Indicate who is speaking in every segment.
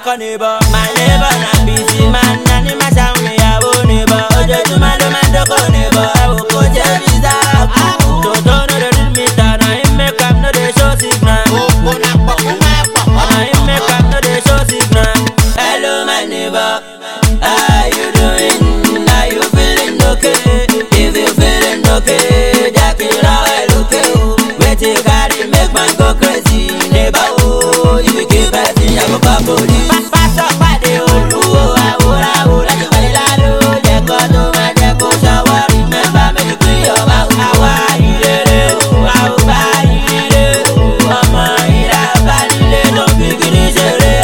Speaker 1: call neighbor. My neighbor na busy man, and he must have me a neighbor. Ojo to my call neighbor. I will go to visa. Don't know the real me, and I make up no dey show signal. I make up no dey show signal. Hello my neighbor, how you doing? Are you feeling okay? If you feeling okay, Jackie Roy okay. Wait till carry make man go crazy, neighbor. Oh, if you keep acting, I go pop body. Pass up by the old oh, I would like to buy lado. They go to my deco shower. Remember me to clean your mouth. How are you? How are you? I'm a bad don't be getting serious.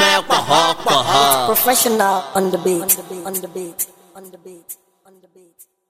Speaker 2: Professional on the beat, on the beat, on the beat, on the beat.